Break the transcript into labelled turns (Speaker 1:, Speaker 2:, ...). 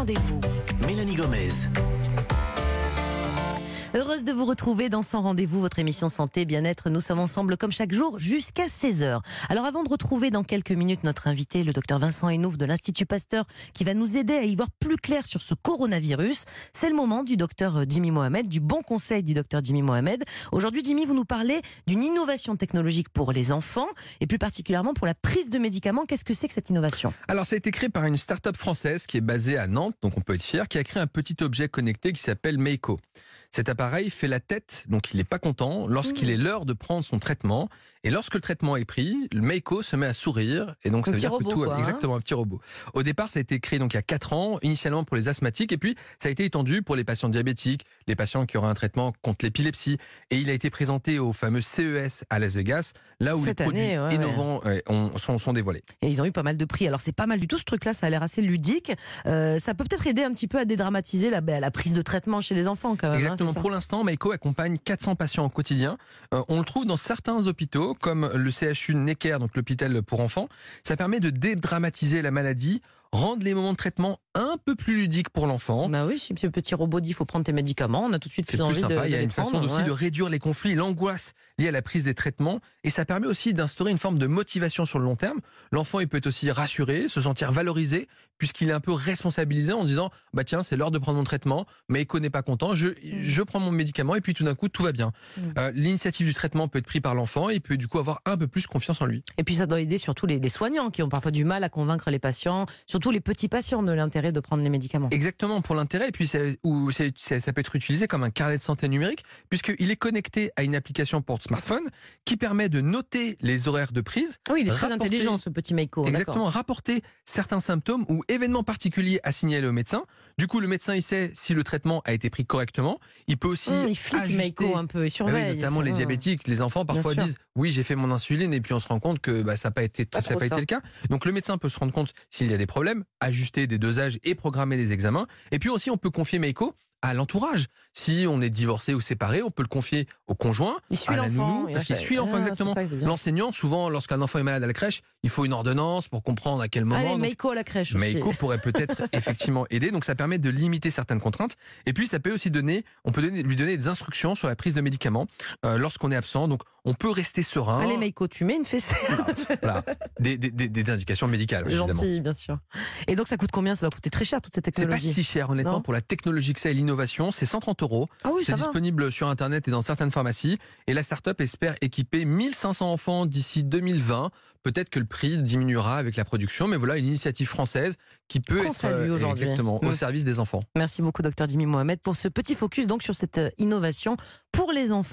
Speaker 1: rendez-vous.
Speaker 2: Mélanie Gomez.
Speaker 3: Heureuse de vous retrouver dans Sans Rendez-vous, votre émission santé, bien-être. Nous sommes ensemble comme chaque jour jusqu'à 16h. Alors avant de retrouver dans quelques minutes notre invité, le docteur Vincent Henouf de l'Institut Pasteur, qui va nous aider à y voir plus clair sur ce coronavirus, c'est le moment du docteur Jimmy Mohamed, du bon conseil du docteur Jimmy Mohamed. Aujourd'hui, Jimmy, vous nous parlez d'une innovation technologique pour les enfants et plus particulièrement pour la prise de médicaments. Qu'est-ce que c'est que cette innovation ?
Speaker 4: Alors ça a été créé par une start-up française qui est basée à Nantes, donc on peut être fier, qui a créé un petit objet connecté qui s'appelle Meico. Cet appareil fait la tête, donc il n'est pas content, lorsqu'il est l'heure de prendre son traitement. Et lorsque le traitement est pris, le Meico se met à sourire. Et donc ça veut dire que tout... Exactement, un petit robot. Au départ, ça a été créé donc il y a 4 ans, initialement pour les asthmatiques. Et puis, ça a été étendu pour les patients diabétiques, les patients qui auraient un traitement contre l'épilepsie. Et il a été présenté au fameux CES à Las Vegas, là où les produits innovants sont dévoilés.
Speaker 3: Et ils ont eu pas mal de prix. Alors c'est pas mal du tout ce truc-là, ça a l'air assez ludique. Ça peut peut-être aider un petit peu à dédramatiser la prise de traitement chez les enfants quand même.
Speaker 4: Exactement. Pour l'instant, Meico accompagne 400 patients au quotidien. On le trouve dans certains hôpitaux, comme le CHU Necker, donc l'hôpital pour enfants. Ça permet de dédramatiser la maladie, rendre les moments de traitement un peu plus ludiques pour l'enfant.
Speaker 3: Bah oui, si ce petit robot dit il faut prendre tes médicaments, on a tout de suite plus envie de
Speaker 4: Il y a une façon aussi de réduire les conflits, l'angoisse liée à la prise des traitements, et ça permet aussi d'instaurer une forme de motivation sur le long terme. L'enfant, il peut être aussi rassuré, se sentir valorisé, puisqu'il est un peu responsabilisé en disant bah tiens, c'est l'heure de prendre mon traitement, mais Eco n'est pas content, je prends mon médicament et puis tout d'un coup tout va bien. L'initiative du traitement peut être prise par l'enfant et il peut du coup avoir un peu plus confiance en lui.
Speaker 3: Et puis ça doit aider surtout les soignants qui ont parfois du mal à convaincre les patients, surtout les petits patients, de l'intérêt de prendre les médicaments.
Speaker 4: Exactement, pour l'intérêt, et puis ça peut être utilisé comme un carnet de santé numérique, puisqu'il est connecté à une application pour smartphone qui permet de noter les horaires de prise.
Speaker 3: Ah oui, il est très intelligent ce petit Meico.
Speaker 4: Exactement, rapporter certains symptômes ou événements particuliers à signaler au médecin. Du coup, le médecin, il sait si le traitement a été pris correctement. Il peut aussi
Speaker 3: il flippe Meico un peu, il surveille.
Speaker 4: Notamment les diabétiques, les enfants parfois disent oui, j'ai fait mon insuline, et puis on se rend compte que ça n'a pas été le cas. Donc le médecin peut se rendre compte s'il y a des problèmes, ajuster des dosages et programmer des examens. Et puis aussi, on peut confier Meico à l'entourage. Si on est divorcé ou séparé, on peut le confier au conjoint, à la nounou, parce qu'il suit l'enfant, exactement. L'enseignant, souvent, lorsqu'un enfant est malade à la crèche, il faut une ordonnance pour comprendre à quel moment.
Speaker 3: Allez, Meico à la crèche aussi.
Speaker 4: Meico pourrait peut-être effectivement aider, donc ça permet de limiter certaines contraintes. Et puis, ça peut aussi lui donner des instructions sur la prise de médicaments lorsqu'on est absent. Donc, on peut rester serein.
Speaker 3: Allez, Meico, tu mets une fessée.
Speaker 4: Voilà, des indications médicales, évidemment.
Speaker 3: Gentil, bien sûr. Et donc, ça coûte combien ? Ça doit coûter très cher, toute cette technologie.
Speaker 4: C'est pas si cher, honnêtement, pour la technologie que c'est et l'innovation. C'est 130 €. C'est disponible sur Internet et dans certaines pharmacies. Et la start-up espère équiper 1500 enfants d'ici 2020. Peut-être que le prix diminuera avec la production, mais voilà une initiative française qui peut être exactement au service des enfants.
Speaker 3: Merci beaucoup, docteur Jimmy Mohamed, pour ce petit focus donc sur cette innovation pour les enfants.